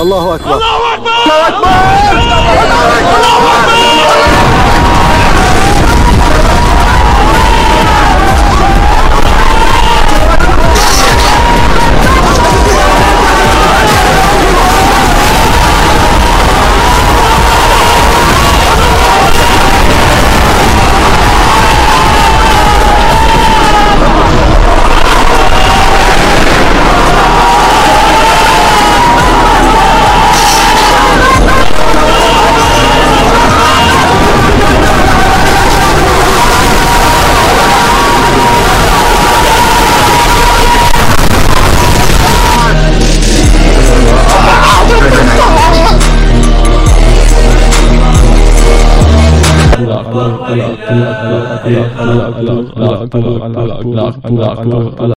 الله أكبر الله أكبر الله أكبر الله أكبر. الله أكبر الله أكبر الله أكبر الله أكبر الله أكبر الله أكبر الله أكبر.